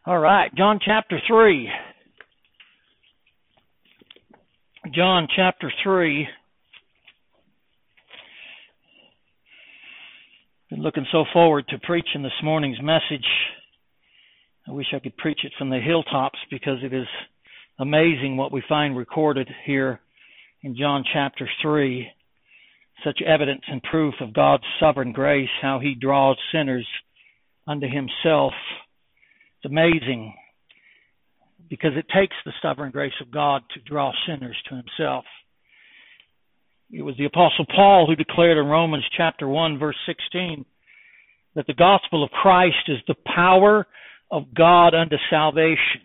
All right, John chapter 3. John chapter 3. Been looking so forward to preaching this morning's message. I wish I could preach it from the hilltops because it is amazing what we find recorded here in John chapter 3. Such evidence and proof of God's sovereign grace, how He draws sinners unto Himself. It's amazing because it takes the sovereign grace of God to draw sinners to Himself. It was the Apostle Paul who declared in Romans chapter 1 verse 16 that the gospel of Christ is the power of God unto salvation.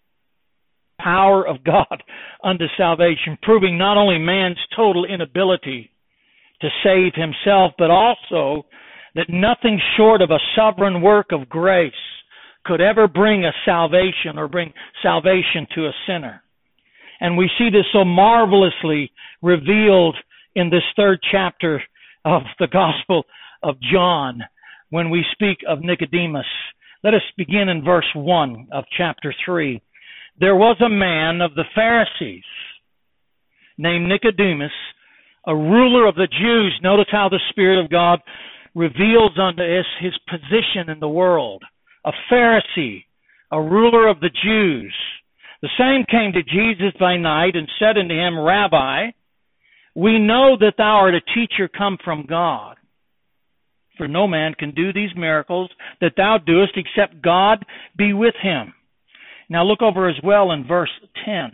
Power of God unto salvation, proving not only man's total inability to save himself, but also that nothing short of a sovereign work of grace could ever bring a salvation or bring salvation to a sinner. And we see this so marvelously revealed in this third chapter of the Gospel of John when we speak of Nicodemus. Let us begin in verse 1 of chapter 3. There was a man of the Pharisees named Nicodemus, a ruler of the Jews. Notice how the Spirit of God reveals unto us His position in the world. A Pharisee, a ruler of the Jews. The same came to Jesus by night and said unto him, Rabbi, we know that thou art a teacher come from God. For no man can do these miracles that thou doest except God be with him. Now look over as well in verse 10.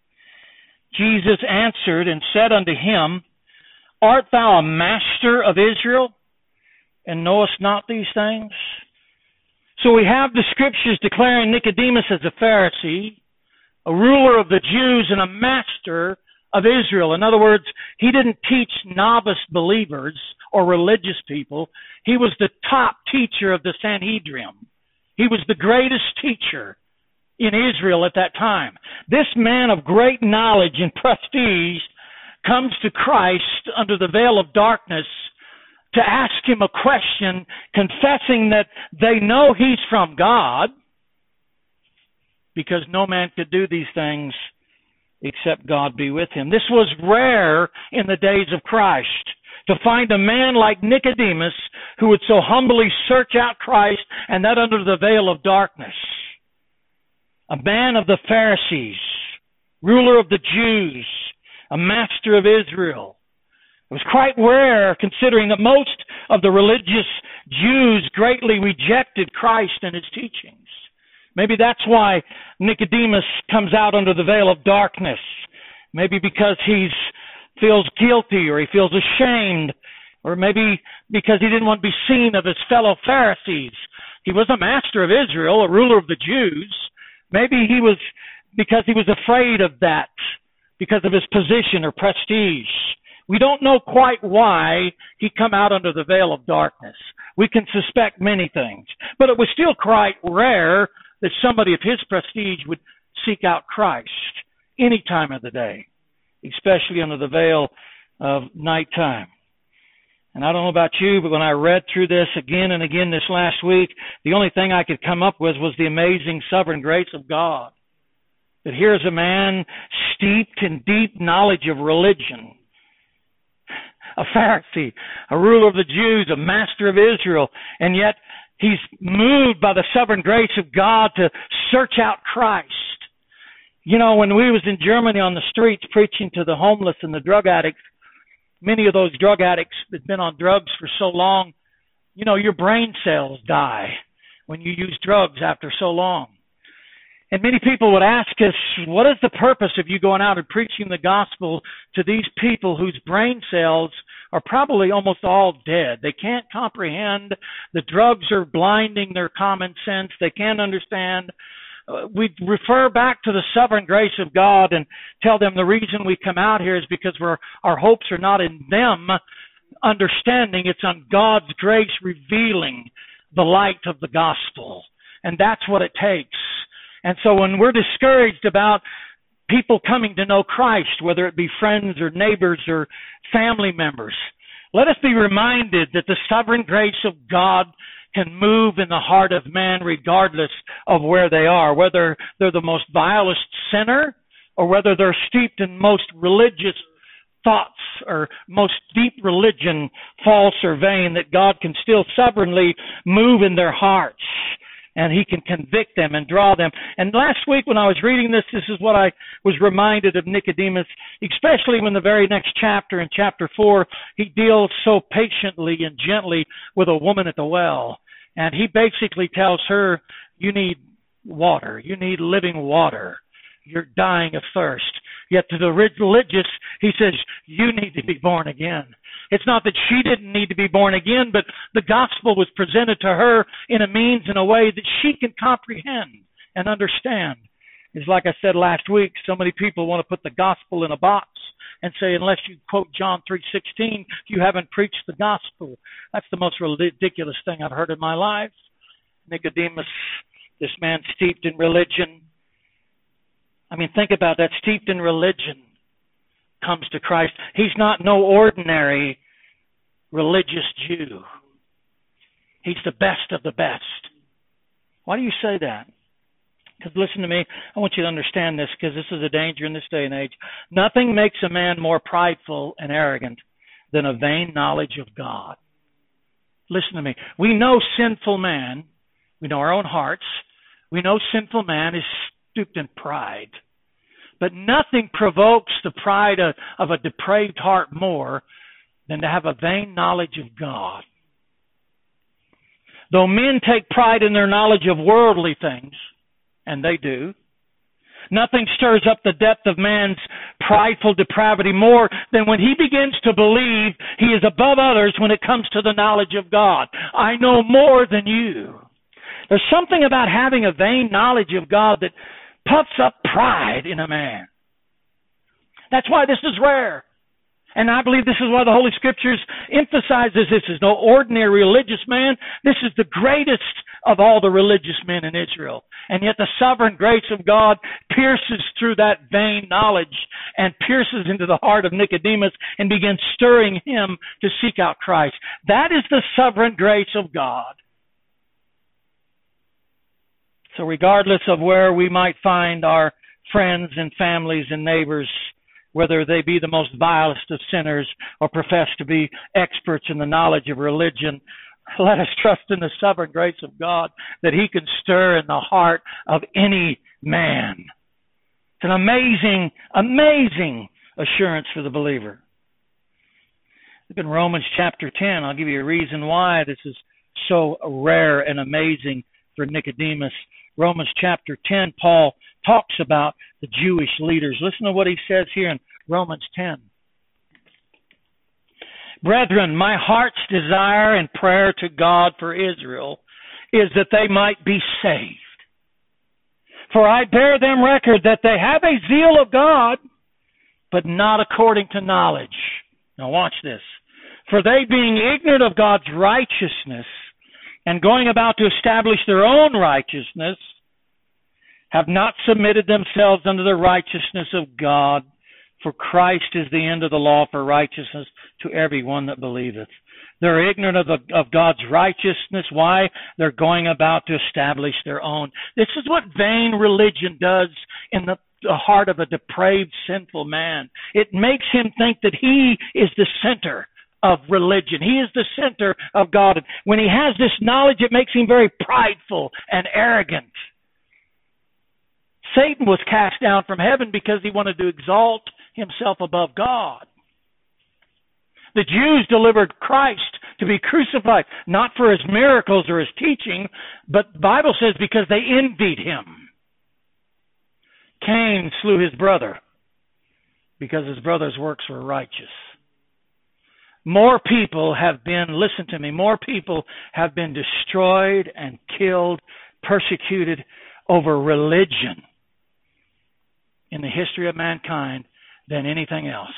Jesus answered and said unto him, Art thou a master of Israel, and knowest not these things? So we have the scriptures declaring Nicodemus as a Pharisee, a ruler of the Jews, and a master of Israel. In other words, he didn't teach novice believers or religious people. He was the top teacher of the Sanhedrin. He was the greatest teacher in Israel at that time. This man of great knowledge and prestige comes to Christ under the veil of darkness to ask him a question, confessing that they know he's from God, because no man could do these things except God be with him. This was rare in the days of Christ, to find a man like Nicodemus who would so humbly search out Christ, and that under the veil of darkness. A man of the Pharisees, ruler of the Jews, a master of Israel. It was quite rare, considering that most of the religious Jews greatly rejected Christ and His teachings. Maybe that's why Nicodemus comes out under the veil of darkness. Maybe because he feels guilty, or he feels ashamed, or maybe because he didn't want to be seen of his fellow Pharisees. He was a master of Israel, a ruler of the Jews. Maybe he was because he was afraid of that, because of his position or prestige. We don't know quite why he come out under the veil of darkness. We can suspect many things. But it was still quite rare that somebody of his prestige would seek out Christ any time of the day, especially under the veil of nighttime. And I don't know about you, but when I read through this again and again this last week, the only thing I could come up with was the amazing sovereign grace of God. That here's a man steeped in deep knowledge of religion, a Pharisee, a ruler of the Jews, a master of Israel, and yet he's moved by the sovereign grace of God to search out Christ. You know, when we was in Germany on the streets preaching to the homeless and the drug addicts, many of those drug addicts that have been on drugs for so long, you know, your brain cells die when you use drugs after so long. And many people would ask us, what is the purpose of you going out and preaching the gospel to these people whose brain cells are probably almost all dead? They can't comprehend. The drugs are blinding their common sense. They can't understand. We refer back to the sovereign grace of God and tell them the reason we come out here is because our hopes are not in them understanding. It's on God's grace revealing the light of the gospel. And that's what it takes. And so when we're discouraged about people coming to know Christ, whether it be friends or neighbors or family members, let us be reminded that the sovereign grace of God can move in the heart of man regardless of where they are, whether they're the most vilest sinner or whether they're steeped in most religious thoughts or most deep religion, false or vain, that God can still sovereignly move in their hearts. And He can convict them and draw them. And last week when I was reading this is what I was reminded of Nicodemus, especially when the very next chapter, in chapter 4, he deals so patiently and gently with a woman at the well. And he basically tells her, you need water. You need living water. You're dying of thirst. Yet to the religious, he says, you need to be born again. It's not that she didn't need to be born again, but the gospel was presented to her in a means, in a way that she can comprehend and understand. It's like I said last week, so many people want to put the gospel in a box and say, unless you quote John 3:16, you haven't preached the gospel. That's the most ridiculous thing I've heard in my life. Nicodemus, this man steeped in religion. I mean, think about that, steeped in religion, comes to Christ. He's not no ordinary religious Jew. He's the best of the best. Why do you say that? Because listen to me, I want you to understand this, because this is a danger in this day and age. Nothing makes a man more prideful and arrogant than a vain knowledge of God. Listen to me. We know sinful man. We know our own hearts. We know sinful man is stooped in pride. But nothing provokes the pride of a depraved heart more than to have a vain knowledge of God. Though men take pride in their knowledge of worldly things, and they do, nothing stirs up the depth of man's prideful depravity more than when he begins to believe he is above others when it comes to the knowledge of God. I know more than you. There's something about having a vain knowledge of God that puffs up pride in a man. That's why this is rare. And I believe this is why the Holy Scriptures emphasizes this is no ordinary religious man. This is the greatest of all the religious men in Israel. And yet the sovereign grace of God pierces through that vain knowledge and pierces into the heart of Nicodemus and begins stirring him to seek out Christ. That is the sovereign grace of God. So regardless of where we might find our friends and families and neighbors, whether they be the most vilest of sinners or profess to be experts in the knowledge of religion, let us trust in the sovereign grace of God that He can stir in the heart of any man. It's an amazing, amazing assurance for the believer. Look in Romans chapter 10. I'll give you a reason why this is so rare and amazing for Nicodemus. Romans chapter 10, Paul talks about the Jewish leaders. Listen to what he says here in Romans 10. Brethren, my heart's desire and prayer to God for Israel is that they might be saved. For I bear them record that they have a zeal of God, but not according to knowledge. Now watch this. For they, being ignorant of God's righteousness, and going about to establish their own righteousness, have not submitted themselves unto the righteousness of God. For Christ is the end of the law for righteousness to every one that believeth. They're ignorant of God's righteousness. Why? They're going about to establish their own. This is what vain religion does in the heart of a depraved, sinful man. It makes him think that he is the center of religion. He is the center of God. When he has this knowledge, it makes him very prideful and arrogant. Satan was cast down from heaven because he wanted to exalt himself above God. The Jews delivered Christ to be crucified, not for his miracles or his teaching, but the Bible says because they envied him. Cain slew his brother because his brother's works were righteous. More people have been, listen to me, more people have been destroyed and killed, persecuted over religion in the history of mankind than anything else.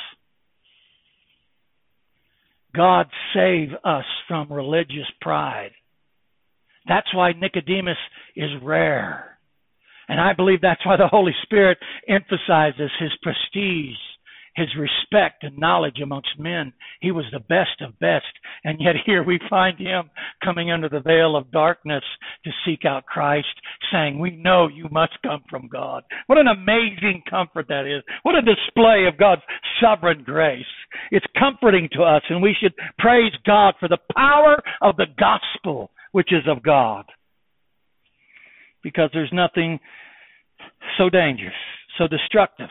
God save us from religious pride. That's why Nicodemus is rare. And I believe that's why the Holy Spirit emphasizes his prestige, his respect and knowledge amongst men. He was the best of best. And yet here we find him coming under the veil of darkness to seek out Christ, saying, we know you must come from God. What an amazing comfort that is. What a display of God's sovereign grace. It's comforting to us, and we should praise God for the power of the gospel, which is of God. Because there's nothing so dangerous, so destructive,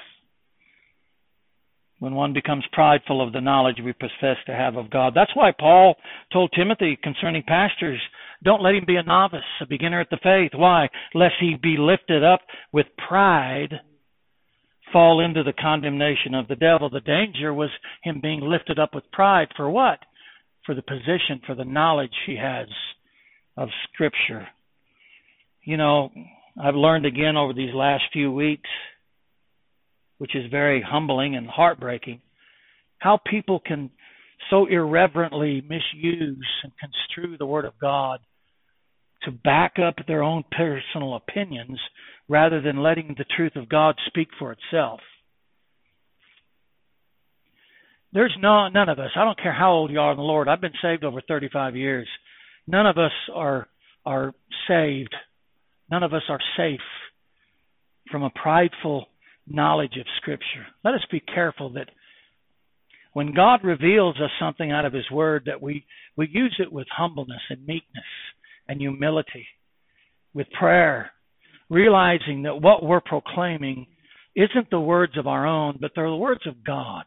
when one becomes prideful of the knowledge we profess to have of God. That's why Paul told Timothy concerning pastors, don't let him be a novice, a beginner at the faith. Why? Lest he be lifted up with pride, fall into the condemnation of the devil. The danger was him being lifted up with pride. For what? For the position, for the knowledge he has of Scripture. You know, I've learned again over these last few weeks, which is very humbling and heartbreaking, how people can so irreverently misuse and construe the Word of God to back up their own personal opinions rather than letting the truth of God speak for itself. There's none of us, I don't care how old you are in the Lord, I've been saved over 35 years. None of us are saved. None of us are safe from a prideful knowledge of Scripture. Let us be careful that when God reveals us something out of His Word, that we use it with humbleness and meekness and humility, with prayer, realizing that what we're proclaiming isn't the words of our own, but they're the words of God.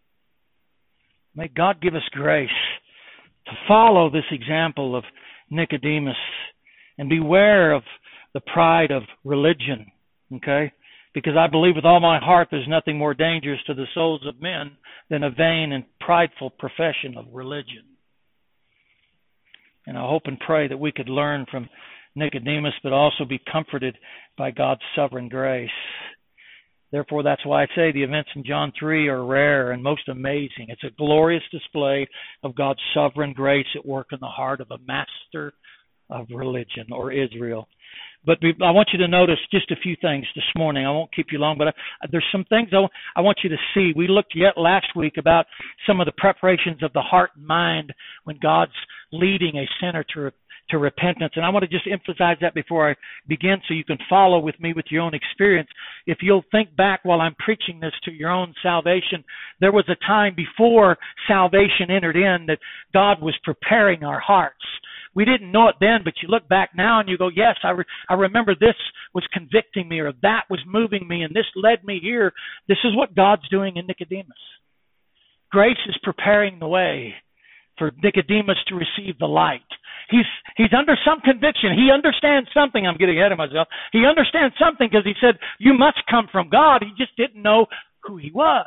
May God give us grace to follow this example of Nicodemus and beware of the pride of religion, okay? Because I believe with all my heart there's nothing more dangerous to the souls of men than a vain and prideful profession of religion. And I hope and pray that we could learn from Nicodemus, but also be comforted by God's sovereign grace. Therefore, that's why I say the events in John 3 are rare and most amazing. It's a glorious display of God's sovereign grace at work in the heart of a master of religion, or Israel. But I want you to notice just a few things this morning. I won't keep you long, but there's some things I want you to see. We looked yet last week about some of the preparations of the heart and mind when God's leading a sinner to repentance. And I want to just emphasize that before I begin so you can follow with me with your own experience. If you'll think back while I'm preaching this to your own salvation, there was a time before salvation entered in that God was preparing our hearts. We didn't know it then, but you look back now and you go, yes, I remember this was convicting me, or that was moving me, and this led me here. This is what God's doing in Nicodemus. Grace is preparing the way for Nicodemus to receive the light. He's under some conviction. He understands something. I'm getting ahead of myself. He understands something because he said, you must come from God. He just didn't know who he was.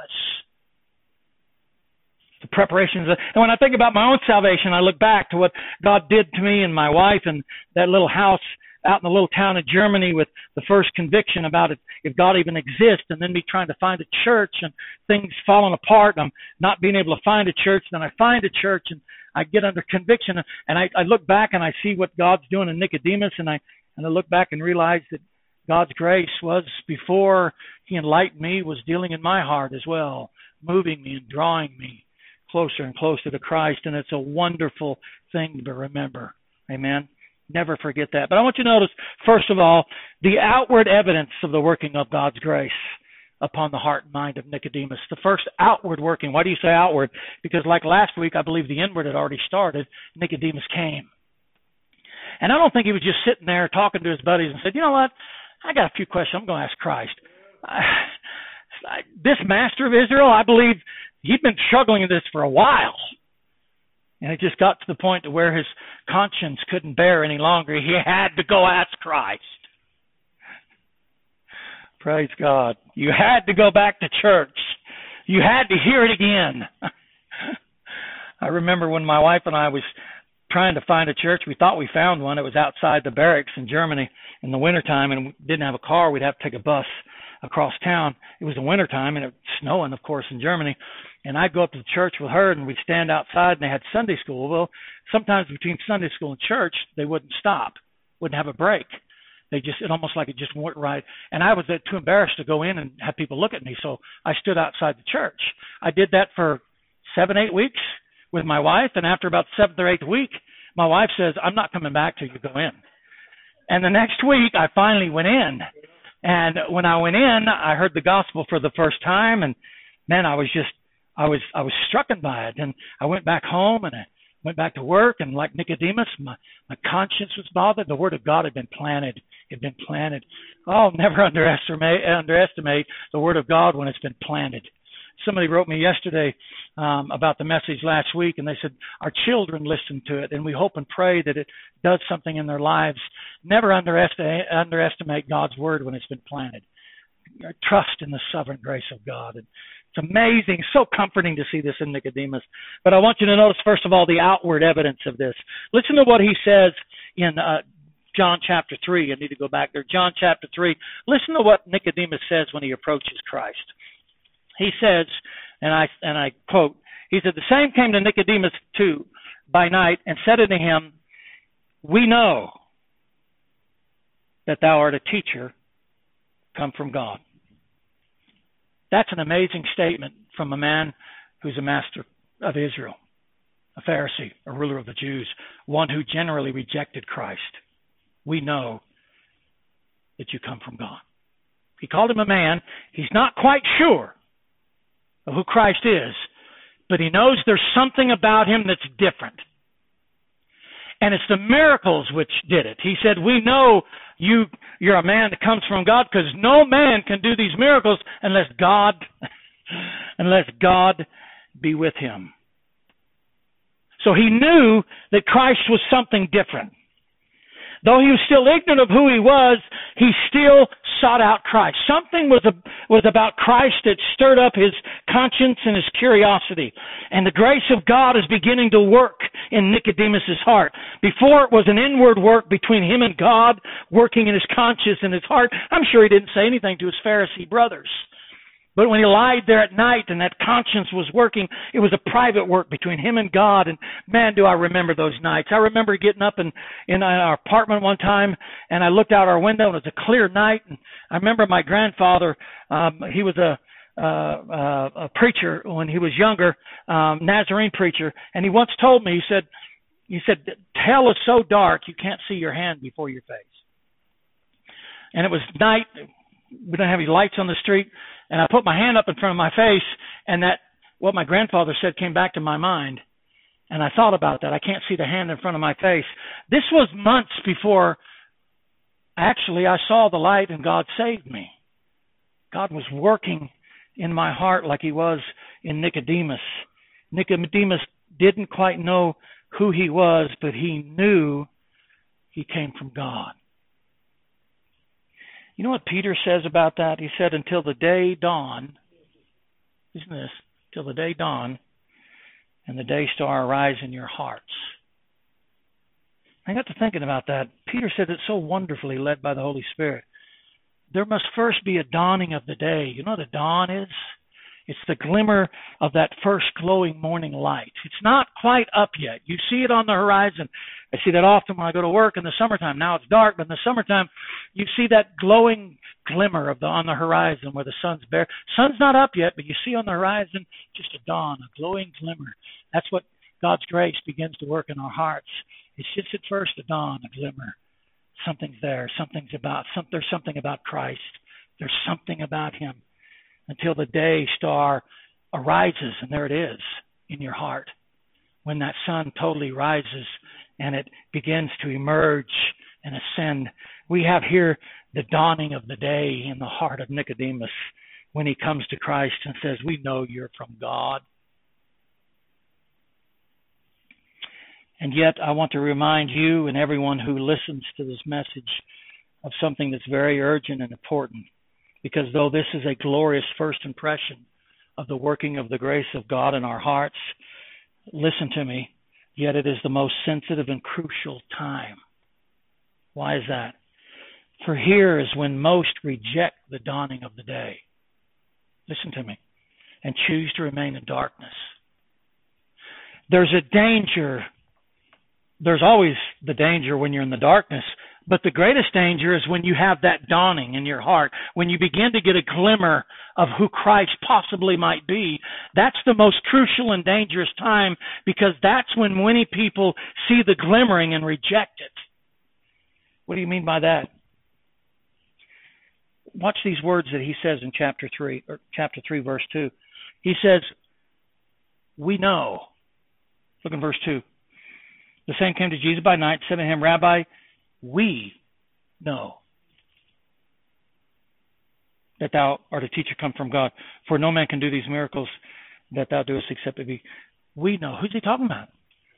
The preparations. And when I think about my own salvation, I look back to what God did to me and my wife and that little house out in the little town of Germany with the first conviction about it, if God even exists, and then me trying to find a church and things falling apart and I'm not being able to find a church. Then I find a church and I get under conviction, and I look back and I see what God's doing in Nicodemus, and I look back and realize that God's grace was, before He enlightened me, was dealing in my heart as well, moving me and drawing me closer and closer to Christ. And it's a wonderful thing to remember. Amen. Never forget that. But I want you to notice, first of all, the outward evidence of the working of God's grace upon the heart and mind of Nicodemus. The first outward working. Why do you say outward? Because like last week, I believe the inward had already started. Nicodemus came. And I don't think he was just sitting there talking to his buddies and said, you know what? I got a few questions. I'm going to ask Christ. This master of Israel, I believe he'd been struggling with this for a while. And it just got to the point to where his conscience couldn't bear any longer. He had to go ask Christ. Praise God. You had to go back to church. You had to hear it again. I remember when my wife and I was trying to find a church. We thought we found one. It was outside the barracks in Germany in the wintertime, and we didn't have a car. We'd have to take a bus across town. It was the wintertime, and it was snowing, of course, in Germany. And I'd go up to the church with her, and we'd stand outside, and they had Sunday school. Well, sometimes between Sunday school and church, they wouldn't stop, wouldn't have a break. It almost like it just went right. And I was too embarrassed to go in and have people look at me. So I stood outside the church. I did that for 7-8 weeks with my wife. And after about the 7th or 8th week, my wife says, I'm not coming back till you go in. And the next week I finally went in. And when I went in, I heard the gospel for the first time. And man, I was struck by it. And I went back home and I went back to work, and like Nicodemus, my conscience was bothered. The Word of God had been planted. It had been planted. Oh, never underestimate the Word of God when it's been planted. Somebody wrote me yesterday about the message last week, and they said, our children listen to it, and we hope and pray that it does something in their lives. Never underestimate God's Word when it's been planted. Trust in the sovereign grace of God. And it's amazing, so comforting to see this in Nicodemus. But I want you to notice, first of all, the outward evidence of this. Listen to what he says in John chapter 3. I need to go back there. John chapter 3. Listen to what Nicodemus says when he approaches Christ. He says, and I quote, he said, the same came to Nicodemus too by night and said unto him, we know that thou art a teacher come from God. That's an amazing statement from a man who's a master of Israel, a Pharisee, a ruler of the Jews, one who generally rejected Christ. We know that you come from God. He called him a man. He's not quite sure of who Christ is, but he knows there's something about him that's different. And it's the miracles which did it. He said, we know you're a man that comes from God, because no man can do these miracles unless God be with him. So he knew that Christ was something different. Though he was still ignorant of who he was, he still sought out Christ. Something was about Christ that stirred up his conscience and his curiosity. And the grace of God is beginning to work in Nicodemus' heart. Before, it was an inward work between him and God, working in his conscience and his heart. I'm sure he didn't say anything to his Pharisee brothers. But when he lied there at night and that conscience was working, it was a private work between him and God. And man, do I remember those nights. I remember getting up in our apartment one time, and I looked out our window, and it was a clear night. And I remember my grandfather, he was a preacher when he was younger, Nazarene preacher. And he once told me, he said, hell is so dark you can't see your hand before your face. And it was night. We didn't have any lights on the street. And I put my hand up in front of my face, and that what my grandfather said came back to my mind. And I thought about that. I can't see the hand in front of my face. This was months before actually I saw the light and God saved me. God was working in my heart like he was in Nicodemus. Nicodemus didn't quite know who he was, but he knew he came from God. You know what Peter says about that? He said, until the day dawn, isn't this? Till the day dawn and the day star arise in your hearts. I got to thinking about that. Peter said it so wonderfully, led by the Holy Spirit. There must first be a dawning of the day. You know what a dawn is? It's the glimmer of that first glowing morning light. It's not quite up yet. You see it on the horizon. I see that often when I go to work in the summertime. Now it's dark, but in the summertime, you see that glowing glimmer on the horizon where the sun's bare. Sun's not up yet, but you see on the horizon just a dawn, a glowing glimmer. That's what God's grace begins to work in our hearts. It's just at first a dawn, a glimmer. Something's there. There's something about Christ. There's something about him. Until the day star arises, and there it is in your heart. When that sun totally rises and it begins to emerge and ascend, we have here the dawning of the day in the heart of Nicodemus when he comes to Christ and says, we know you're from God. And yet I want to remind you and everyone who listens to this message of something that's very urgent and important. Because though this is a glorious first impression of the working of the grace of God in our hearts, listen to me, yet it is the most sensitive and crucial time. Why is that? For here is when most reject the dawning of the day. Listen to me. And choose to remain in darkness. There's a danger. There's always the danger when you're in the darkness, But the greatest danger is when you have that dawning in your heart, when you begin to get a glimmer of who Christ possibly might be. That's the most crucial and dangerous time, because that's when many people see the glimmering and reject it. What do you mean by that? Watch these words that he says in chapter 3, verse 2. He says, we know. Look in verse 2. The same came to Jesus by night, said to him, Rabbi, we know that thou art a teacher come from God. For no man can do these miracles that thou doest except it be. We know. Who's he talking about?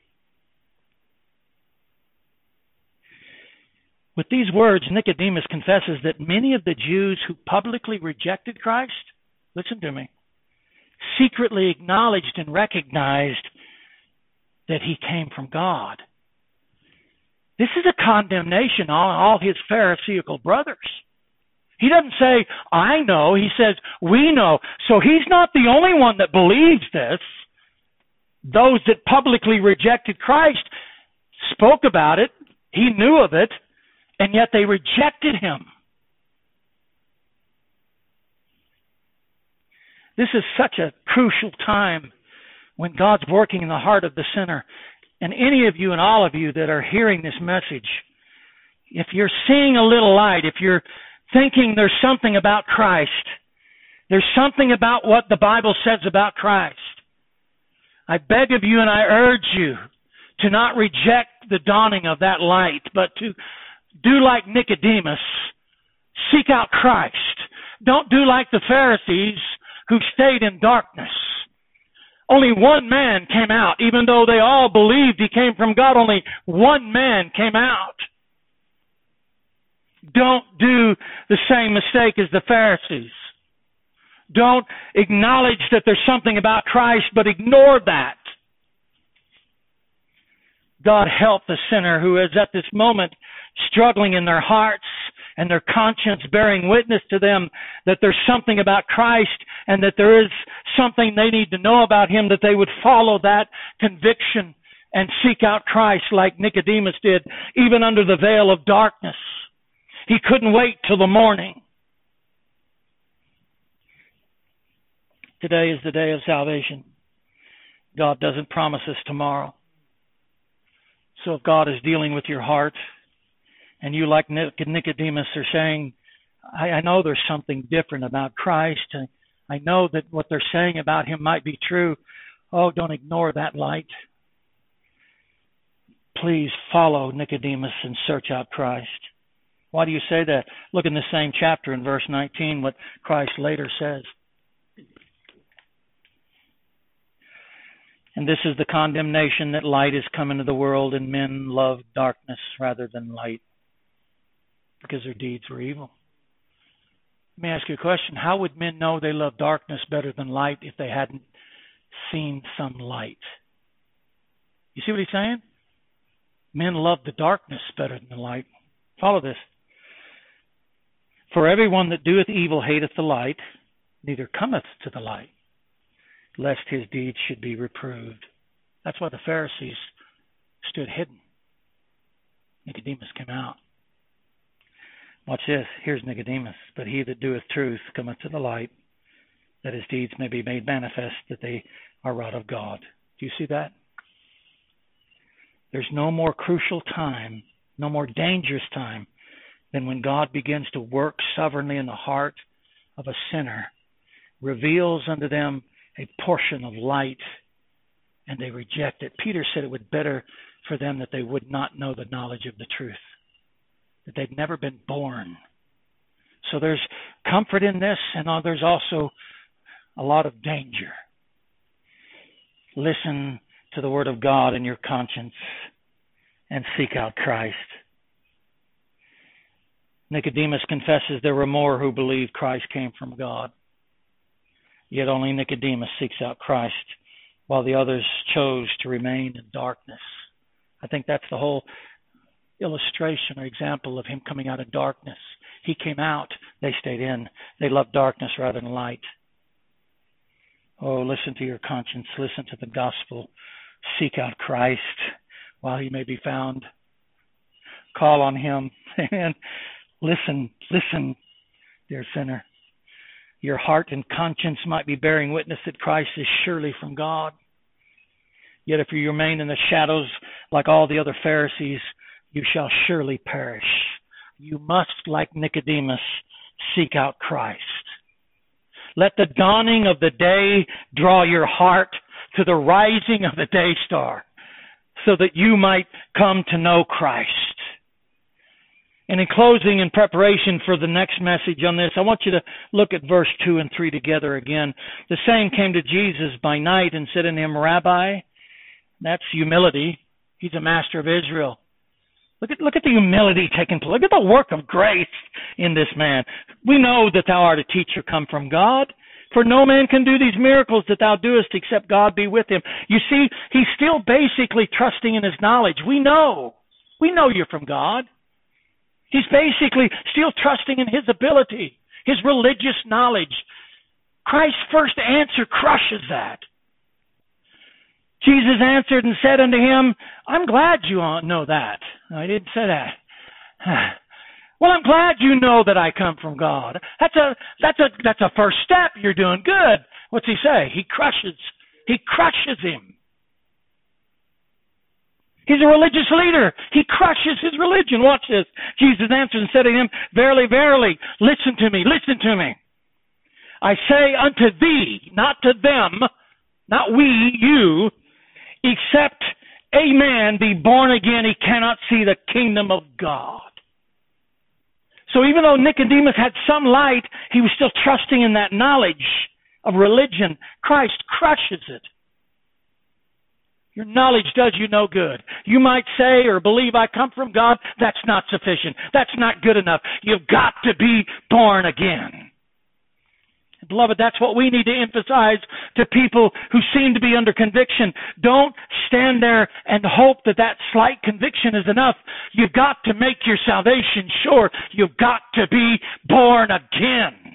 With these words, Nicodemus confesses that many of the Jews who publicly rejected Christ, listen to me, secretly acknowledged and recognized that he came from God. This is a condemnation on all his Pharisaical brothers. He doesn't say, I know. He says, we know. So he's not the only one that believes this. Those that publicly rejected Christ spoke about it. He knew of it. And yet they rejected him. This is such a crucial time when God's working in the heart of the sinner. And any of you and all of you that are hearing this message, if you're seeing a little light, if you're thinking there's something about Christ, there's something about what the Bible says about Christ, I beg of you and I urge you to not reject the dawning of that light, but to do like Nicodemus. Seek out Christ. Don't do like the Pharisees who stayed in darkness. Only one man came out. Even though they all believed he came from God, only one man came out. Don't do the same mistake as the Pharisees. Don't acknowledge that there's something about Christ, but ignore that. God help the sinner who is at this moment struggling in their hearts and their conscience bearing witness to them that there's something about Christ and that there is something they need to know about him, that they would follow that conviction and seek out Christ like Nicodemus did, even under the veil of darkness. He couldn't wait till the morning. Today is the day of salvation. God doesn't promise us tomorrow. So if God is dealing with your heart, and you like Nicodemus are saying, I know there's something different about Christ. I know that what they're saying about him might be true. Oh, don't ignore that light. Please follow Nicodemus and search out Christ. Why do you say that? Look in the same chapter in verse 19 what Christ later says. And this is the condemnation, that light is come into the world, and men love darkness rather than light, because their deeds were evil. Let me ask you a question. How would men know they love darkness better than light if they hadn't seen some light? You see what he's saying? Men love the darkness better than the light. Follow this. For everyone that doeth evil hateth the light, neither cometh to the light, lest his deeds should be reproved. That's why the Pharisees stood hidden. Nicodemus came out. Watch this. Here's Nicodemus. But he that doeth truth cometh to the light, that his deeds may be made manifest, that they are wrought of God. Do you see that? There's no more crucial time, no more dangerous time than when God begins to work sovereignly in the heart of a sinner, reveals unto them a portion of light, and they reject it. Peter said it would be better for them that they would not know the knowledge of the truth, that they'd never been born. So there's comfort in this, and there's also a lot of danger. Listen to the word of God in your conscience and seek out Christ. Nicodemus confesses there were more who believed Christ came from God. Yet only Nicodemus seeks out Christ, while the others chose to remain in darkness. I think that's the whole illustration or example of him coming out of darkness. He came out, they stayed in. They loved darkness rather than light. Oh, listen to your conscience. Listen to the gospel. Seek out Christ while he may be found. Call on Him. And listen, dear sinner. Your heart and conscience might be bearing witness that Christ is surely from God. Yet if you remain in the shadows like all the other Pharisees, you shall surely perish. You must, like Nicodemus, seek out Christ. Let the dawning of the day draw your heart to the rising of the day star, so that you might come to know Christ. And in closing, in preparation for the next message on this, I want you to look at verse 2 and 3 together again. The same came to Jesus by night and said unto him, Rabbi, that's humility. He's a master of Israel. Look at the humility taking place. Look at the work of grace in this man. We know that thou art a teacher come from God. For no man can do these miracles that thou doest except God be with him. You see, he's still basically trusting in his knowledge. We know you're from God. He's basically still trusting in his ability, his religious knowledge. Christ's first answer crushes that. Jesus answered and said unto him, I'm glad you know that. No, he didn't say that. Well, I'm glad you know that I come from God. That's a first step. You're doing good. What's he say? He crushes him. He's a religious leader. He crushes his religion. Watch this. Jesus answered and said to him, Verily, verily, listen to me. I say unto thee, not to them, not we, you, except a man be born again, he cannot see the kingdom of God. So even though Nicodemus had some light, he was still trusting in that knowledge of religion. Christ crushes it. Your knowledge does you no good. You might say or believe I come from God. That's not sufficient. That's not good enough. You've got to be born again. Beloved, that's what we need to emphasize to people who seem to be under conviction. Don't stand there and hope that slight conviction is enough. You've got to make your salvation sure. You've got to be born again.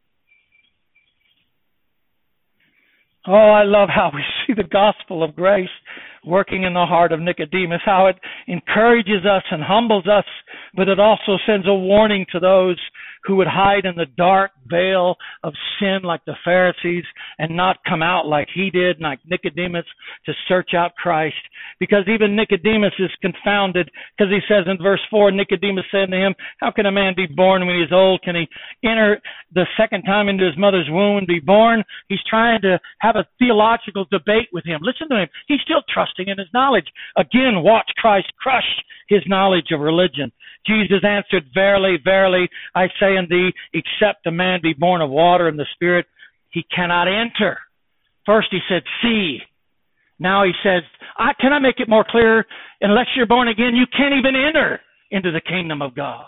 Oh, I love how we see the gospel of grace working in the heart of Nicodemus, how it encourages us and humbles us, but it also sends a warning to those who would hide in the dark veil of sin like the Pharisees and not come out like he did, like Nicodemus, to search out Christ. Because even Nicodemus is confounded, because he says in verse 4, Nicodemus said to him, how can a man be born when he is old? Can he enter the second time into his mother's womb and be born? He's trying to have a theological debate with him. Listen to him. He's still trusting in his knowledge. Again, watch Christ crush his knowledge of religion. Jesus answered, Verily, verily, I say unto thee, except a man be born of water and the Spirit, he cannot enter. First he said, see. Now he says, can I make it more clear? Unless you're born again, you can't even enter into the kingdom of God.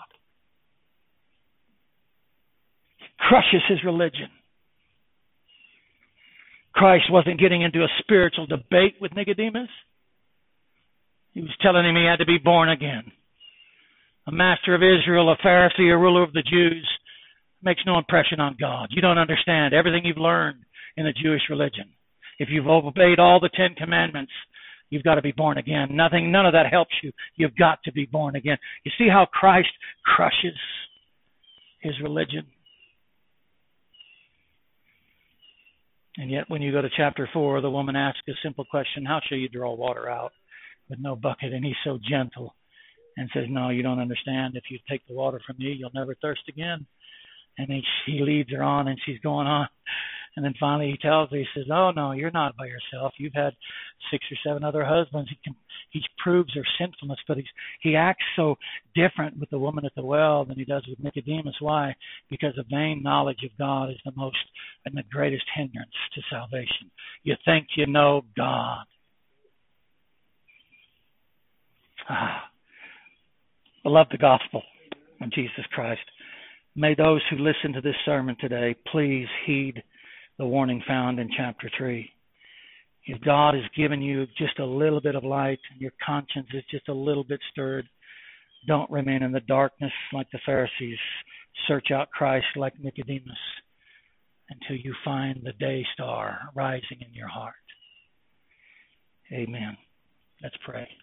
He crushes his religion. Christ wasn't getting into a spiritual debate with Nicodemus. He was telling him he had to be born again. A master of Israel, a Pharisee, a ruler of the Jews, makes no impression on God. You don't understand everything you've learned in the Jewish religion. If you've obeyed all the 10 commandments, you've got to be born again. None of that helps you. You've got to be born again. You see how Christ crushes his religion? And yet when you go to chapter 4, the woman asks a simple question, how shall you draw water out with no bucket? And he's so gentle and says, no, you don't understand. If you take the water from me, you'll never thirst again. And he leads her on, and she's going on. And then finally he tells her, he says, oh, no, you're not by yourself. You've had 6 or 7 other husbands. He proves her sinfulness, but he acts so different with the woman at the well than he does with Nicodemus. Why? Because a vain knowledge of God is the most and the greatest hindrance to salvation. You think you know God. I love the gospel of Jesus Christ. May those who listen to this sermon today please heed the warning found in chapter 3. If God has given you just a little bit of light and your conscience is just a little bit stirred, don't remain in the darkness like the Pharisees. Search out Christ like Nicodemus until you find the day star rising in your heart. Amen. Let's pray.